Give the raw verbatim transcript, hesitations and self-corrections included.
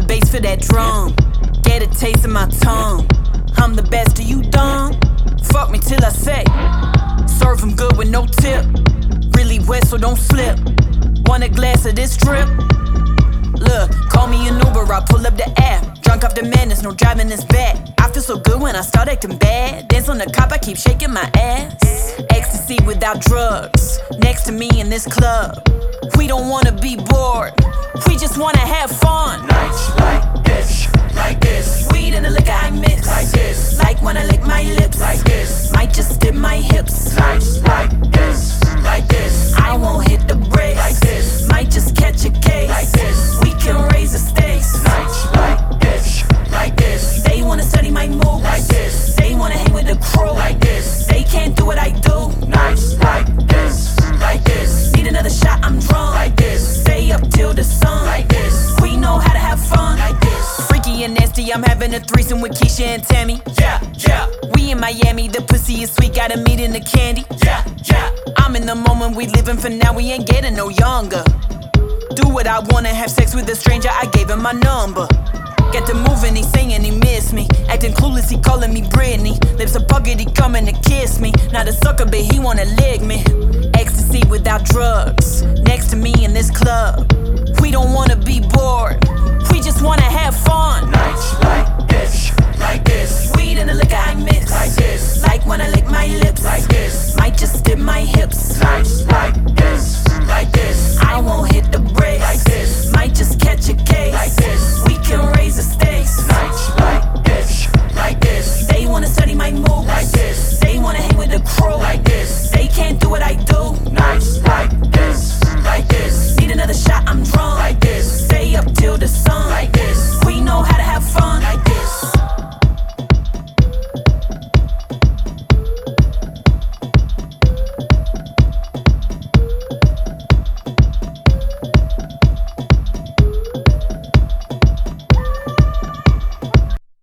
bass for that drum. Get a taste of my tongue. I'm the best, are you dumb? Fuck me till I say. Serve 'em good with no tip. Really wet, so don't slip. Want a glass of this drip? Look, call me an Uber, I pull up the app. Drunk off the madness, no driving this back. I feel so good when I start acting bad. Dance on the cop, I keep shaking my ass. Ecstasy without drugs. Next to me in this club. We don't wanna be bored. We just wanna have fun. Nights like this, like this. Weed and the liquor I mix. Like this. Like when I lick my lips. Like this. Might just dip my hips. Nights like this, like this. I won't hit the brakes. Like this. Might just catch a case. Like this. We can raise the stakes. Nights like this, like this. They wanna study my moves. Like this. They wanna hang with the crew. Like this. They can't do what I do. Nights like this, like this. Need another shot, I'm drunk. Like this. Stay up till the sun. Like this. We know how to have fun. Like this. Freaky and nasty, I'm having a threesome with Keisha and Tammy. Yeah, yeah, We in Miami, the pussy is sweet, got a meat in the candy. yeah, yeah. I'm in the moment, we living for now, we ain't getting no younger. Do what I wanna, have sex with a stranger, I gave him my number. Get to moving, he saying he miss me. Acting clueless, he calling me Britney. Lips are bugged, he coming to kiss me. Not a sucker, but he wanna lick me. Ecstasy without drugs. Next to me in this club. We don't wanna